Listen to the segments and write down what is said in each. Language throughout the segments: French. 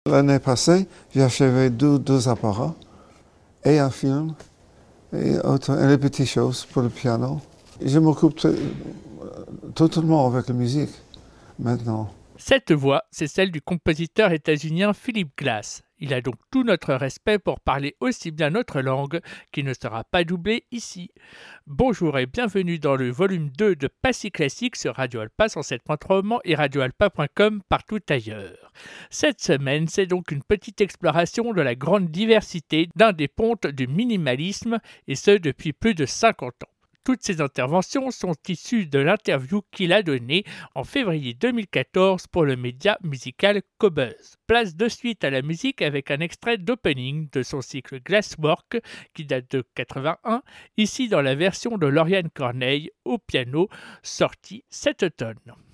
L'année passée, j'ai achevé deux appareils et un film et les petites choses pour le piano. Je m'occupe totalement avec la musique maintenant. Cette voix, c'est celle du compositeur états-unien Philip Glass. Il a donc tout notre respect pour parler aussi bien notre langue, qui ne sera pas doublée ici. Bonjour et bienvenue dans le volume 2 de Passy Classique sur Radio Alpa 107.3 Mans et radioalpa.com partout ailleurs. Cette semaine, c'est donc une petite exploration de la grande diversité d'un des pontes du minimalisme, et ce depuis plus de 50 ans. Toutes ces interventions sont issues de l'interview qu'il a donnée en février 2014 pour le média musical Cobuzz. Place de suite à la musique avec un extrait d'opening de son cycle Glasswork qui date de 81, ici dans la version de Lauriane Corneille au piano, sortie cet automne.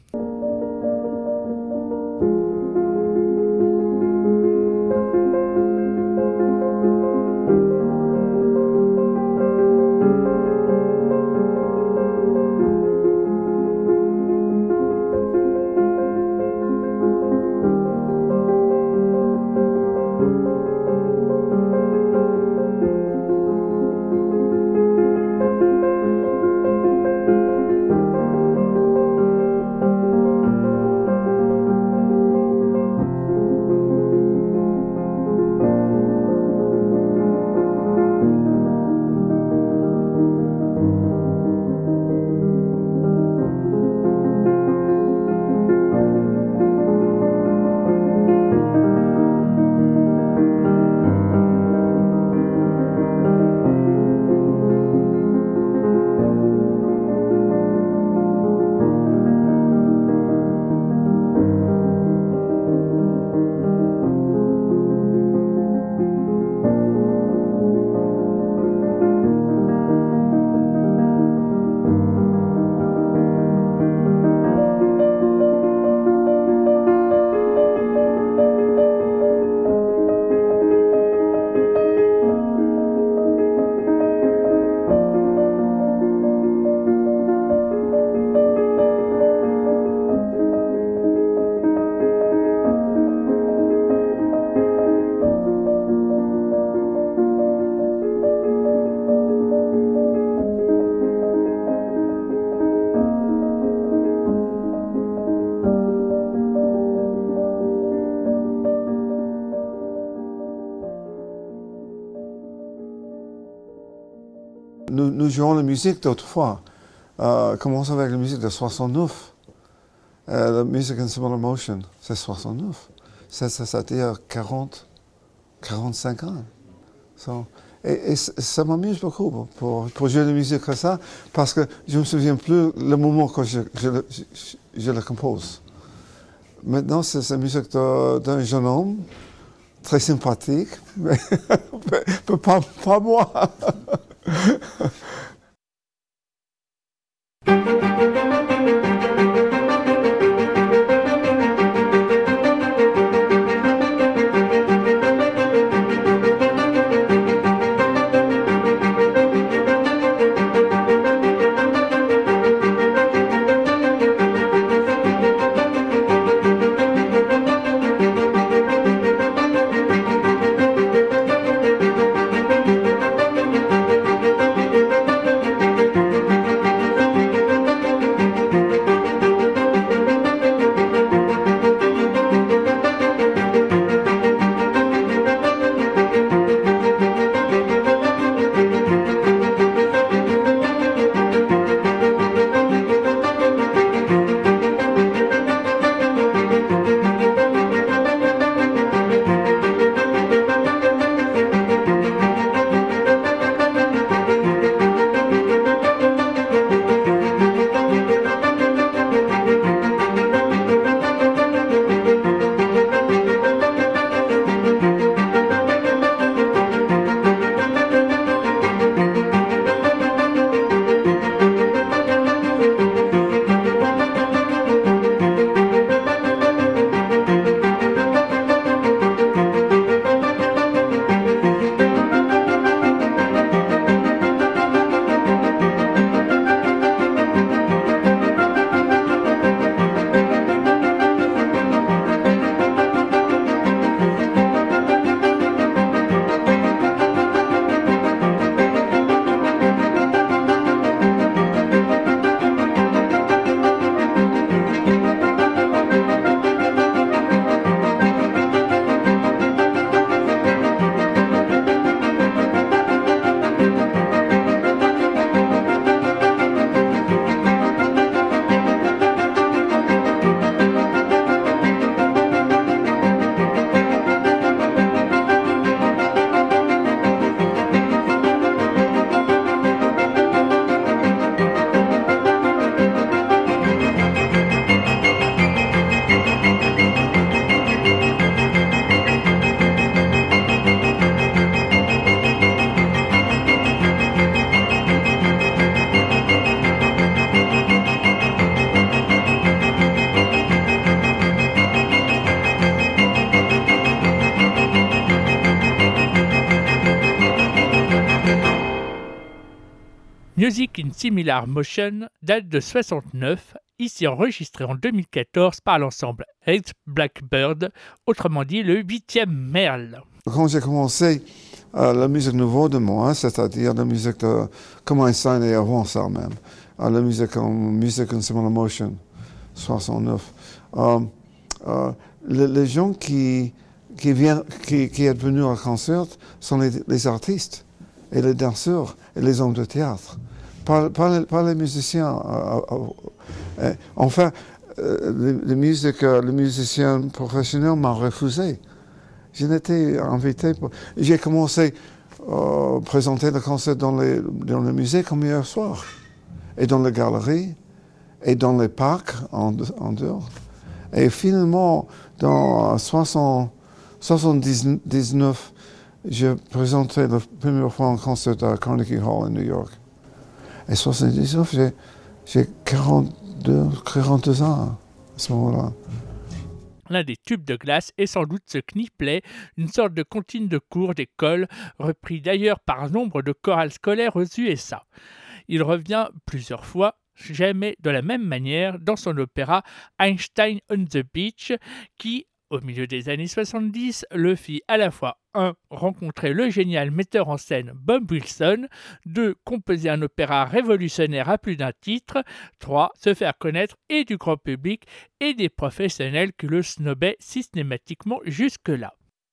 Nous jouons la musique d'autrefois. Commençons avec la musique de 69. La musique in similar motion, c'est 69. C'est-à-dire 45 ans. Et ça m'amuse beaucoup pour jouer la musique comme ça, parce que je ne me souviens plus le moment quand je la compose. Maintenant, c'est la musique d'un jeune homme, très sympathique, mais pas moi. Music in Similar Motion date de 69, ici enregistré en 2014 par l'ensemble Eight Blackbird, autrement dit le 8e Merle. Quand j'ai commencé la musique nouveau de moi, c'est-à-dire la musique comme Einstein et avant ça même, la musique in Similar Motion, 69. Les gens qui est venu au concert sont les artistes et les danseurs et les hommes de théâtre, pas les musiciens. Enfin, les musiciens professionnels m'ont refusé. Je n'étais invité. J'ai commencé à présenter le concert dans les musées comme hier soir, et dans les galeries, et dans les parcs en dehors. Et finalement, dans 79, j'ai présenté la première fois un concert à Carnegie Hall à New York. Et 79, j'ai 42 ans à ce moment-là. L'un des tubes de glace est sans doute ce Kniplay, une sorte de comptine de cours d'école, repris d'ailleurs par nombre de chorales scolaires aux USA. Il revient plusieurs fois, jamais de la même manière, dans son opéra Einstein on the Beach, qui, au milieu des années 70, le fit à la fois 1. Rencontrer le génial metteur en scène Bob Wilson, 2. Composer un opéra révolutionnaire à plus d'un titre, 3. Se faire connaître et du grand public et des professionnels qui le snobaient systématiquement jusque-là.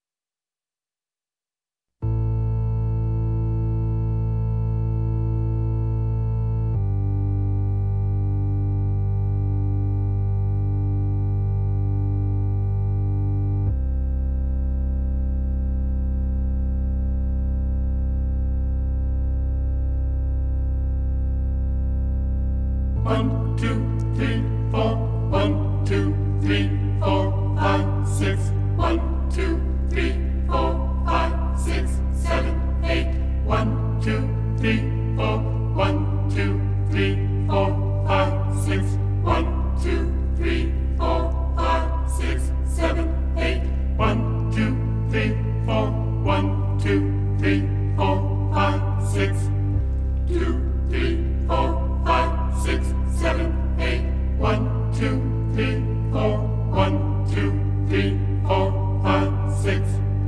One, two, three, four. 1, 2, 3, 4, 5, 6. 1, 2, 3, 4, 5, 6, 7, 8. 1, 2, 3, 4. 1, 2, 3, 4, 5, 6. 1, 2, 3, 4, 5, 6, 7, 8. 1, 2, 3, 4. 1, 2, 3, 4, 5, 6. 2, 3, 4, 5, 6, 7, 8. 1, 2, 3, 4. 1, 2, 3, 4, 5, 6.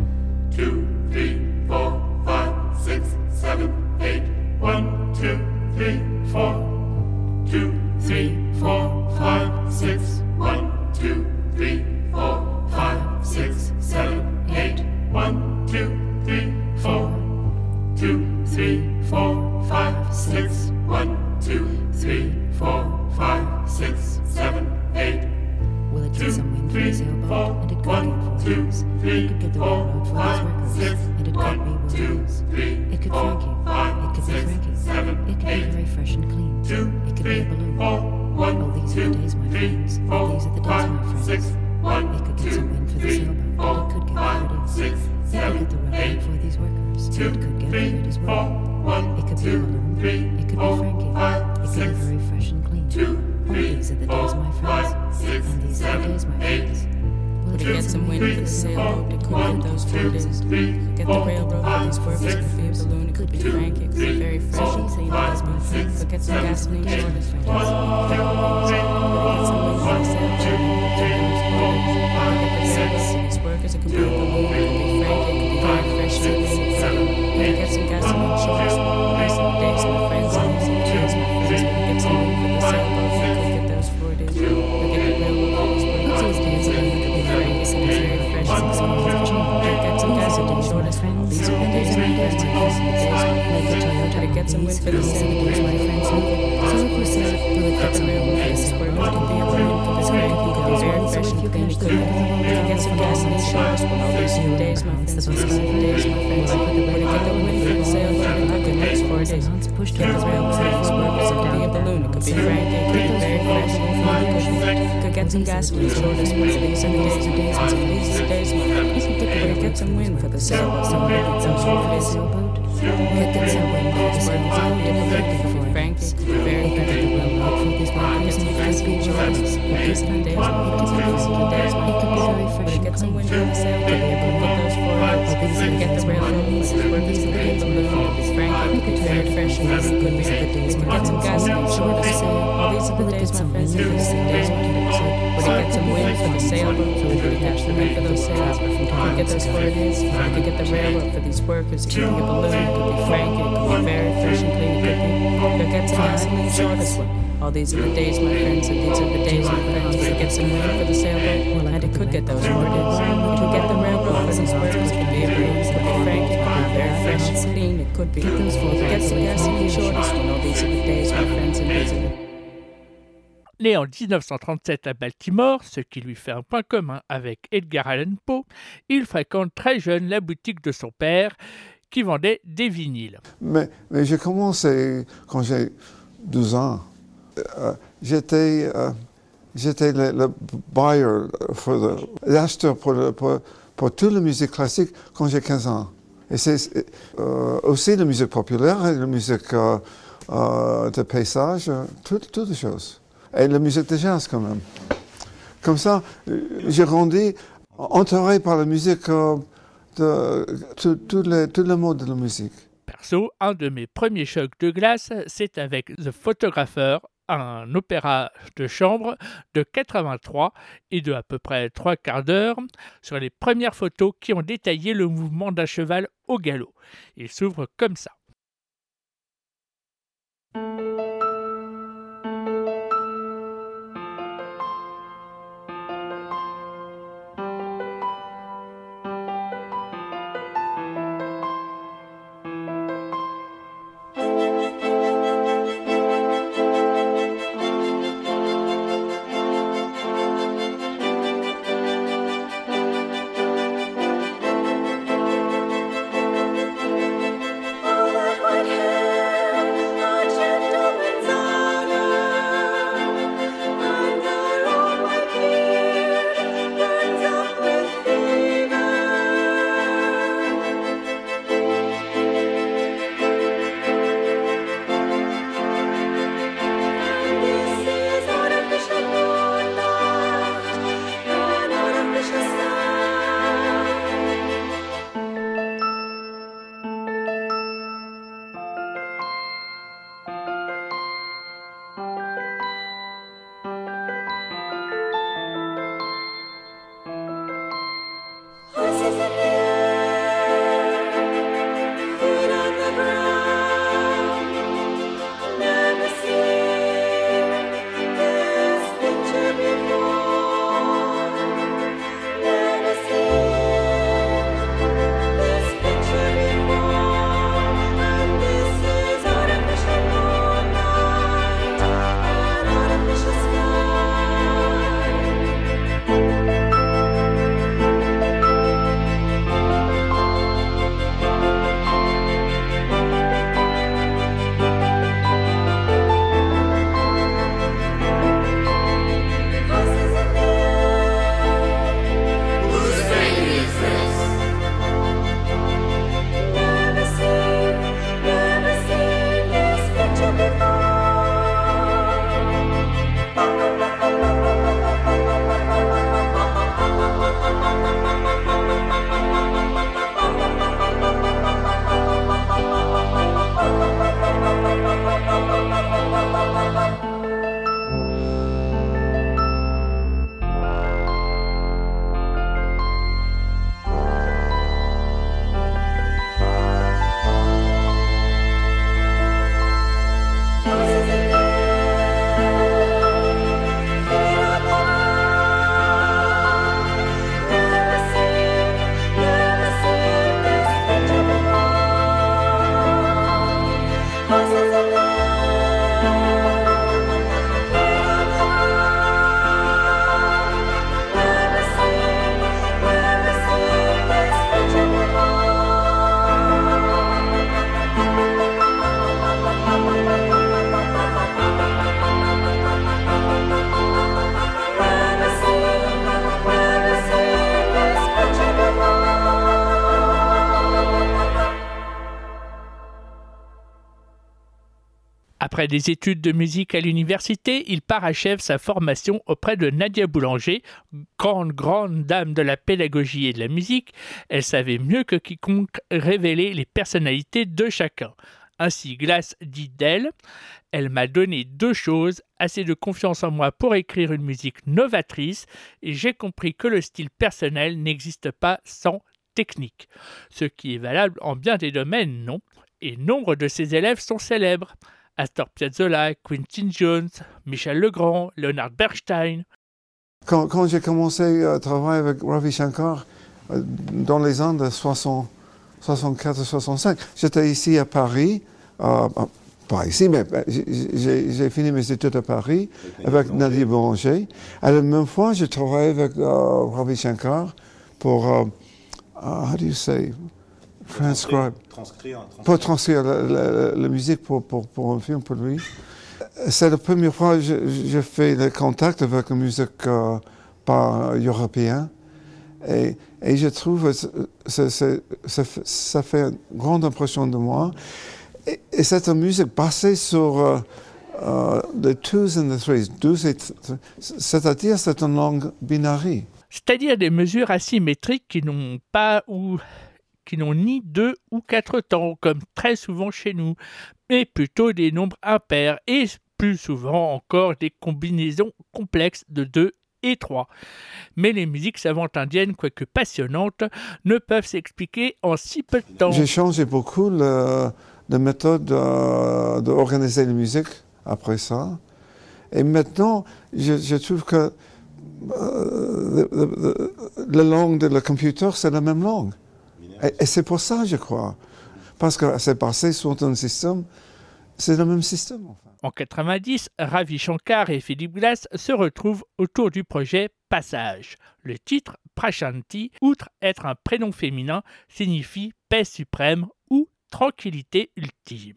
2, 3, 4, 5, 6, 7, 8. 1, 2, 3, 4. 2, 3, 4, 5, 6. 1, 2, 3, 4, 5, 6, 7, 8. 1, 2, 3, 4. 2, 3, 4, 5, 6. 1, 2, 3, 4, 5, 6, 7, 8. Will it take some wind for the sailboat? And it could get 4 days. It could get the railroad for these workers. And it could be Williams. It could Frankie. It could be Frankie. It could be very fresh and clean. It could be a balloon. Oh, these are the days, my friends. These are the days, my friends. It could get some wind for the sailboat. And it could get 4 days. It could get the railroad for these workers. And it could get freight as well. It could be a balloon. It could be Frankie. It could be very fresh and clean. These are the days, my friends. And these are the days, my friends. Would it get some wind for the sailboat? It could get those 4 days. Get the railroad for these workers. It could be a balloon. It could be Frankie. It could be very fresh and clean. It my friends. But get some gasoline short as friends. Would it get some wind for the sailboat? It could get those 4 days. Get the railroad for these workers. It could be a balloon. It could be Frankie. It could be very fresh and clean. Would it get some gasoline short as friends? These are the days, my friends. And these are the days, my friends. Would it get some wind for the sailboat? It could get those 4 days. Would it get the railroad for these workers? It could be a balloon. It could be Frankie. It could be very fresh and clean. Would it get some gasoline short as friends? These are the days, my friends. And these are the days, my friends. Would it get some wind for the sailboat? My friends. So if you say, will it get some railroad for these workers? It could be a balloon. It could be Frankie. It could be very fresh and clean. It could get some gasoline short as well. These are the days, my friends. These are the days, my friends. Would it get the wind for the sailboat? It could get those 4 days. Get the railroad for these workers. It could be a balloon. It could be Frankie. It could be very fresh and clean. It could get some gasoline short as well. These are the days, my friends. These are the days, my friends. Would it get some wind for the sailboat? So would it get some short for the sailboat? Would it get some wind for the sailboat? It could be Frankie. It could be very fresh and clean. for these workers, and it could be workers. It could be days, it could be days, it could be very fresh and get some clean. wind from the sail, could be able to get those forwards, get the railroad, these workers could be able to these frank, it could be very fresh and clean. Could be the days, get some gasoline short of sail. All these are the days, my friends, and these are the days, my friends. Would it get some wind for the sailboat, so we could catch the wind for those sails? Could get those forwards, could get the railroad for these workers. It could be a balloon, it could be frank, it could be very fresh and clean. It could get some gasoline short of sail. All these are the days, my friends, and these are the days, my friends. Would it get some wind for the sailboat, and it could get those forwards. It could get the railroad for these workers. It could be a balloon, it could be frank, it could be very fresh and clean. It could be. Get some gasoline short of sail. All these are the days, my friends, and these are the Né en 1937 à Baltimore, ce qui lui fait un point commun avec Edgar Allan Poe, il fréquente très jeune la boutique de son père qui vendait des vinyles. Mais j'ai commencé quand j'ai 12 ans. J'étais le buyer, l'acheteur pour toute la musique classique quand j'ai 15 ans. Et c'est aussi la musique populaire, la musique de paysage, toutes les choses. Et la musique de jazz quand même. Comme ça, j'ai grandi entouré par la musique de tout le monde de la musique. Perso, un de mes premiers chocs de glace, c'est avec The Photographer, un opéra de chambre de 83 et de à peu près 3/4 d'heure sur les premières photos qui ont détaillé le mouvement d'un cheval au galop. Il s'ouvre comme ça. All Après des études de musique à l'université, il parachève sa formation auprès de Nadia Boulanger, grande dame de la pédagogie et de la musique. Elle savait mieux que quiconque révéler les personnalités de chacun. Ainsi, Glass dit d'elle « Elle m'a donné 2 choses, assez de confiance en moi pour écrire une musique novatrice et j'ai compris que le style personnel n'existe pas sans technique. » Ce qui est valable en bien des domaines, non ? Et nombre de ses élèves sont célèbres. Astor Piazzolla, Quincy Jones, Michel Legrand, Leonard Bernstein. Quand j'ai commencé à travailler avec Ravi Shankar, dans les années 64-65, j'étais ici à Paris, pas ici, mais j'ai fini mes études à Paris avec Nadia Boulanger. À la même fois, j'ai travaillé avec Ravi Shankar pour, how do you say, transcribe. Pour transcrire la musique pour un film pour lui. C'est la première fois que j'ai fait le contact avec la musique pas européenne. Et je trouve que ça fait une grande impression de moi. Et c'est une musique basée sur les 2 and the 3, c'est-à-dire c'est une langue binaire. C'est-à-dire des mesures asymétriques qui n'ont ni 2 ou 4 temps, comme très souvent chez nous, mais plutôt des nombres impairs et plus souvent encore des combinaisons complexes de 2 et 3. Mais les musiques savantes indiennes, quoique passionnantes, ne peuvent s'expliquer en si peu de temps. J'ai changé beaucoup la méthode d'organiser la musique après ça. Et maintenant, je trouve que la langue de le computer, c'est la même langue. Et c'est pour ça, je crois. Parce que c'est passé sur un système, c'est le même système. Enfin. En 90, Ravi Shankar et Philip Glass se retrouvent autour du projet Passage. Le titre, Prashanti, outre être un prénom féminin, signifie paix suprême ou tranquillité ultime.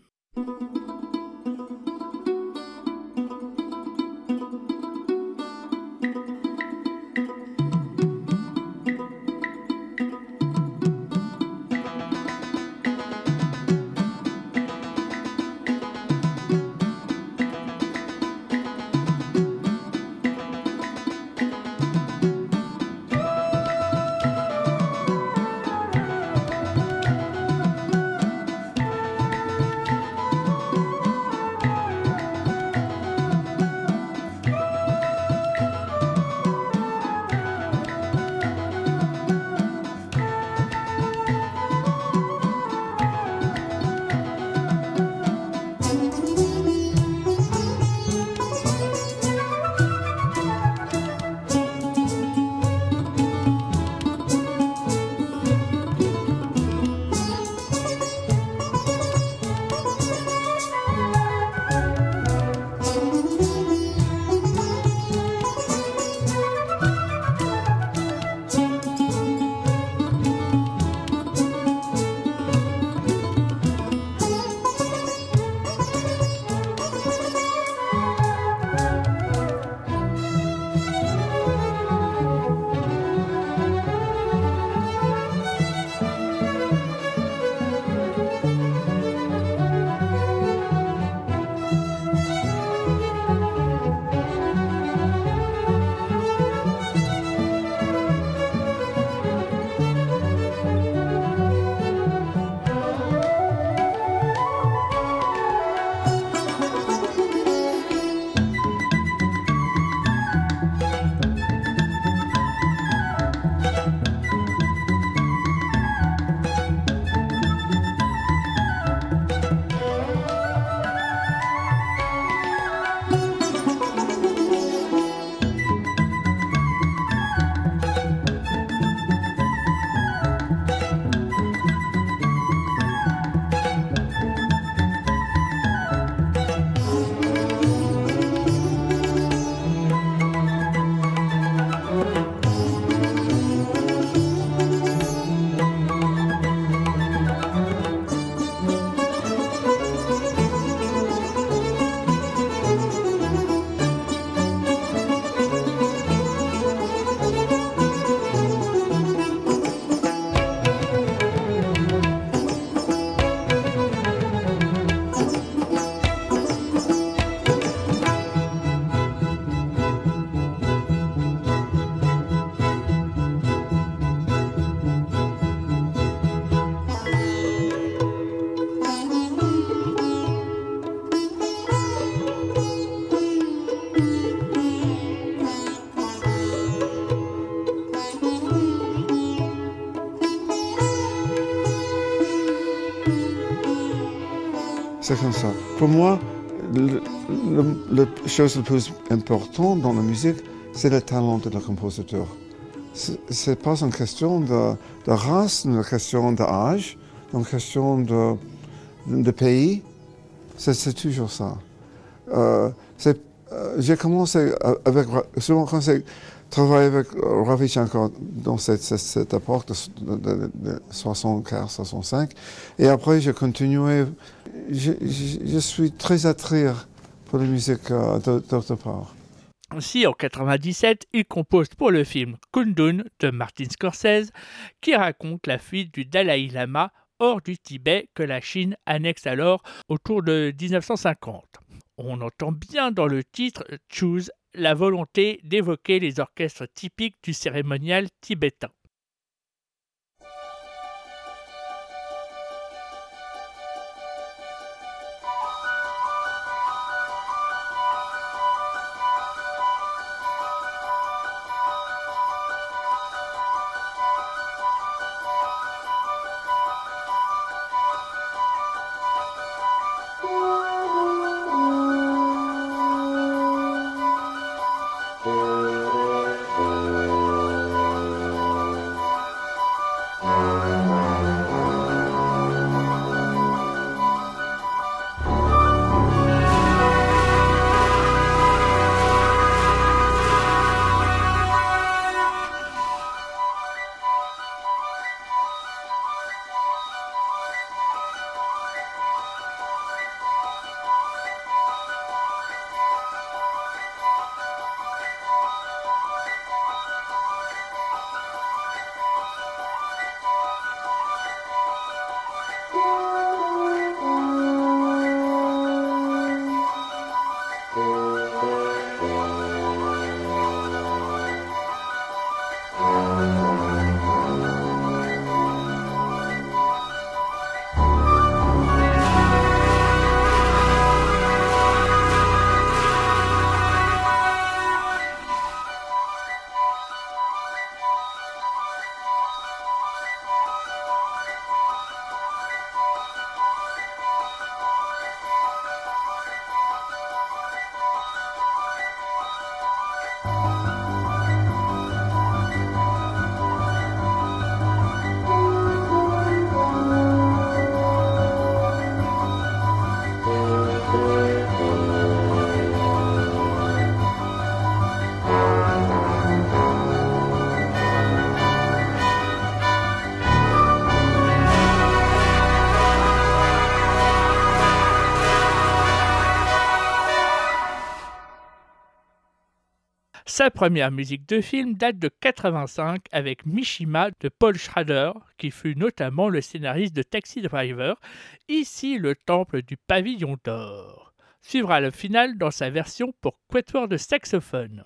C'est comme ça. Pour moi, la chose la plus importante dans la musique, c'est le talent de le compositeur. C'est pas une question de race, une question d'âge, une question de pays. C'est toujours ça. J'ai commencé souvent quand j'ai travaillé avec Ravi Shankar dans cette époque de 64-65, et après j'ai continué. Je suis très attiré pour la musique d'autre part. Ainsi, en 1997, il compose pour le film Kundun de Martin Scorsese, qui raconte la fuite du Dalai Lama hors du Tibet que la Chine annexe alors autour de 1950. On entend bien dans le titre « Choose » la volonté d'évoquer les orchestres typiques du cérémonial tibétain. Sa première musique de film date de 1985 avec Mishima de Paul Schrader, qui fut notamment le scénariste de Taxi Driver, ici le temple du pavillon d'or. Suivra le final dans sa version pour quatuor de saxophone.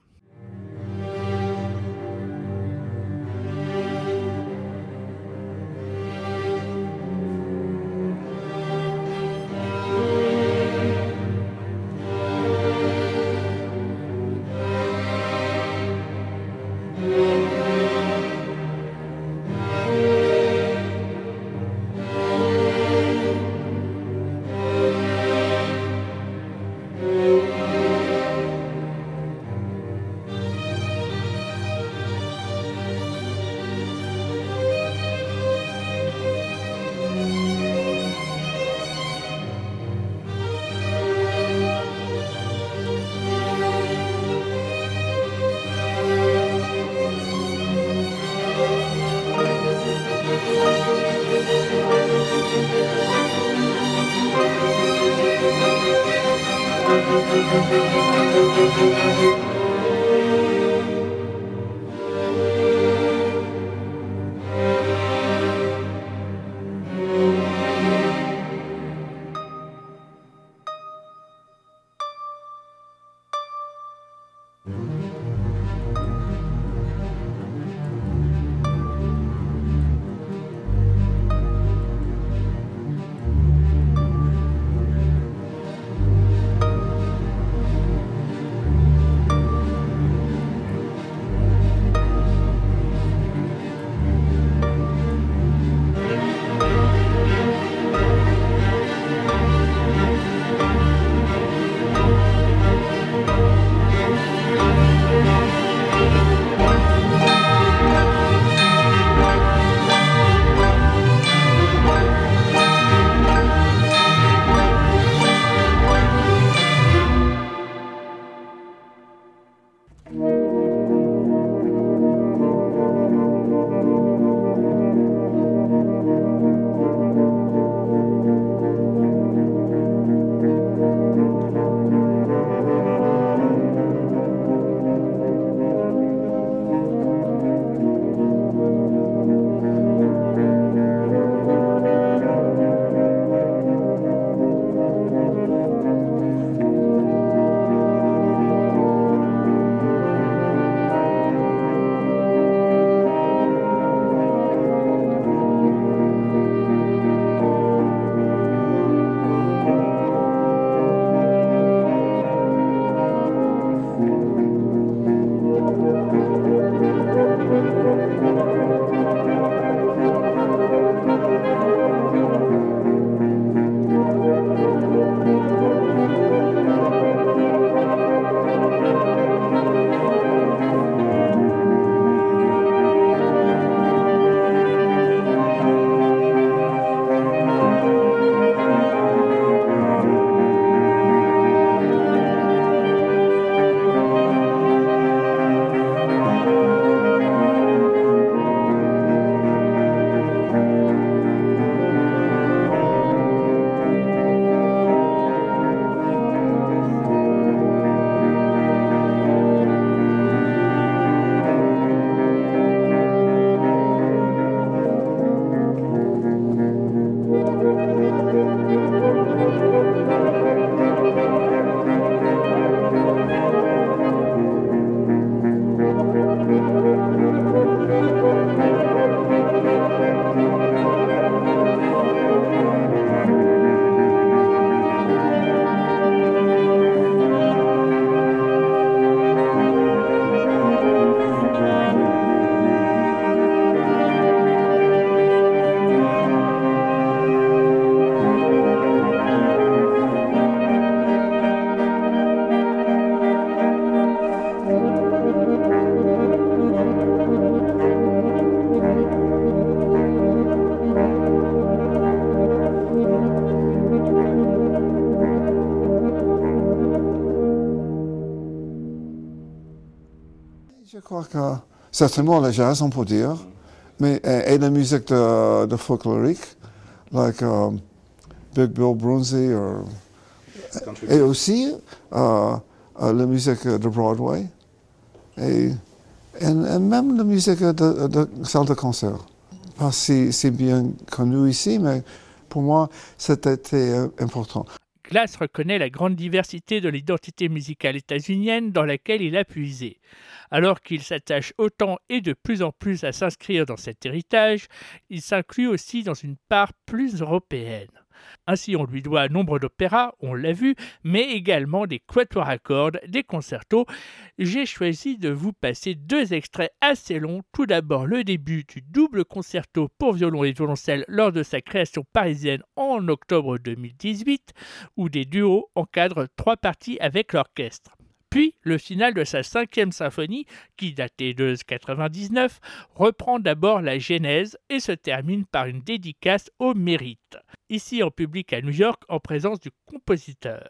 crois que certainement le jazz, on peut dire, mais et la musique de folklorique, like Big Bill Broonzy, et aussi la musique de Broadway, et même la musique de salle de concert. Pas si bien connu ici, mais pour moi, c'était important. Glass reconnaît la grande diversité de l'identité musicale états-unienne dans laquelle il a puisé. Alors qu'il s'attache autant et de plus en plus à s'inscrire dans cet héritage, il s'inclut aussi dans une part plus européenne. Ainsi, on lui doit nombre d'opéras, on l'a vu, mais également des quatuors à cordes, des concertos. J'ai choisi de vous passer 2 extraits assez longs. Tout d'abord, le début du double concerto pour violon et violoncelle lors de sa création parisienne en octobre 2018, où des duos encadrent 3 parties avec l'orchestre. Puis, le final de sa 5e symphonie, qui datait de 1999, reprend d'abord la genèse et se termine par une dédicace au mérite, ici en public à New York en présence du compositeur.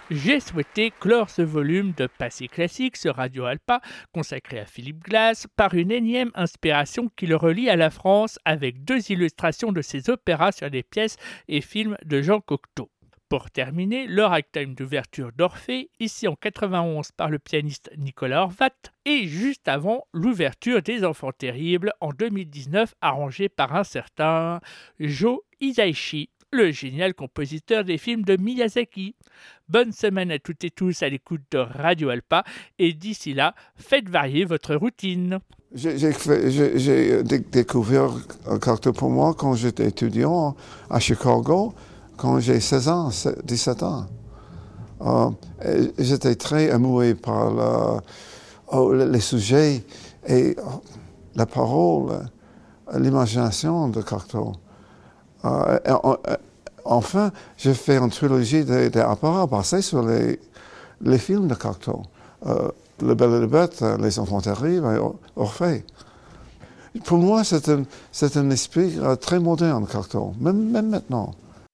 J'ai souhaité clore ce volume de Passé classique sur Radio Alpa, consacré à Philippe Glass, par une énième inspiration qui le relie à la France avec 2 illustrations de ses opéras sur les pièces et films de Jean Cocteau. Pour terminer, le ragtime d'ouverture d'Orphée, ici en 91 par le pianiste Nicolas Horvat, et juste avant, l'ouverture des Enfants terribles en 2019, arrangée par un certain Joe Hisaishi, le génial compositeur des films de Miyazaki. Bonne semaine à toutes et tous à l'écoute de Radio Alpa, et d'ici là, faites varier votre routine. J'ai découvert Cocteau pour moi quand j'étais étudiant à Chicago, quand j'ai 16 ans, 17 ans. J'étais très émoué par les sujets et la parole, l'imagination de Cocteau. Enfin, j'ai fait une trilogie d'opéras basés sur les films de Cocteau. Le Belle et la Bête, Les Enfants terribles et Orphée. Pour moi, c'est un esprit très moderne, Cocteau, même maintenant.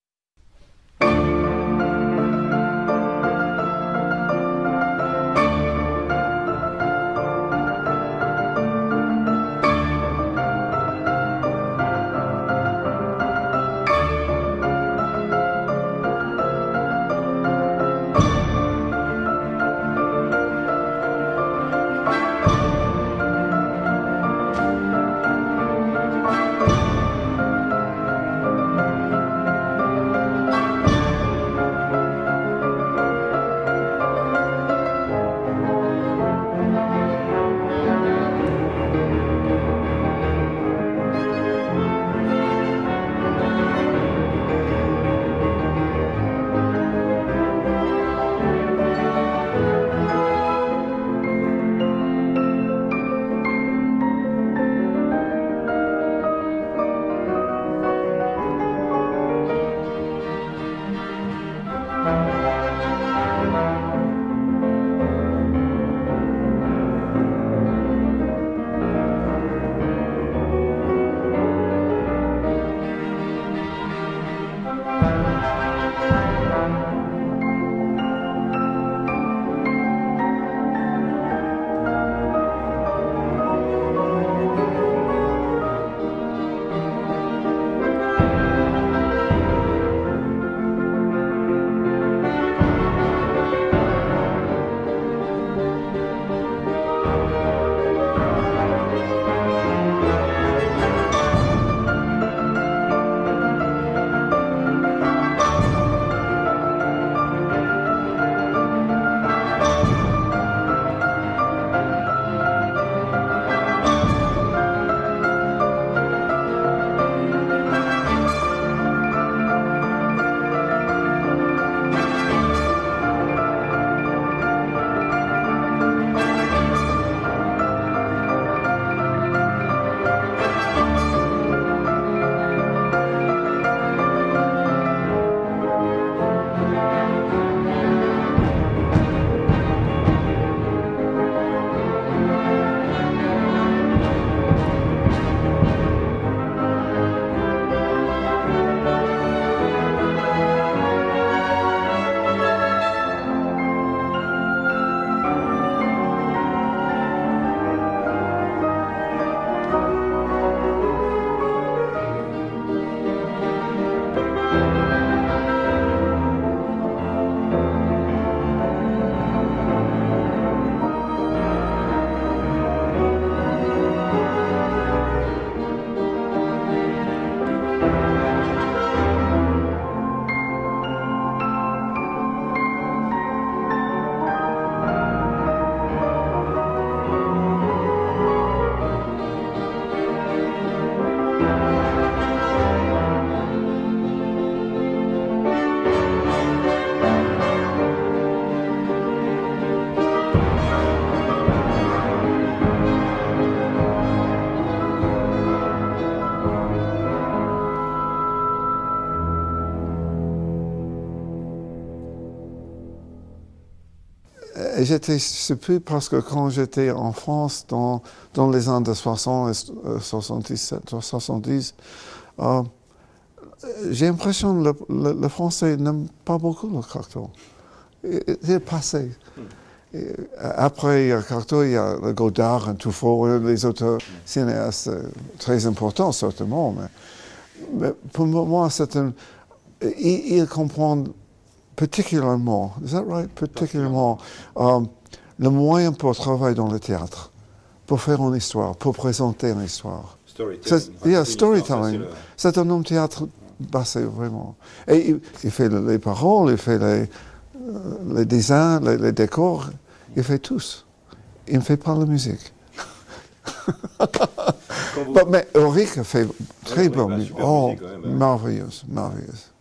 Et j'étais surpris parce que quand j'étais en France dans les années 60 et 70, j'ai l'impression que le Français n'aime pas beaucoup le Cocteau. il est passé. Après Cocteau, il y a le Godard, Truffaut, les autres cinéastes très importants, certainement. Mais pour moi, il comprend particulièrement, is that right? Particulièrement, le moyen pour travailler dans le théâtre, pour faire une histoire, pour présenter une histoire. Storytelling. C'est un homme théâtre passé, vraiment. Et il fait les paroles, il fait les dessins, les décors, il fait tous. Il ne fait pas la musique. Mais Ulrich fait très bonne musique. Oh, merveilleuse.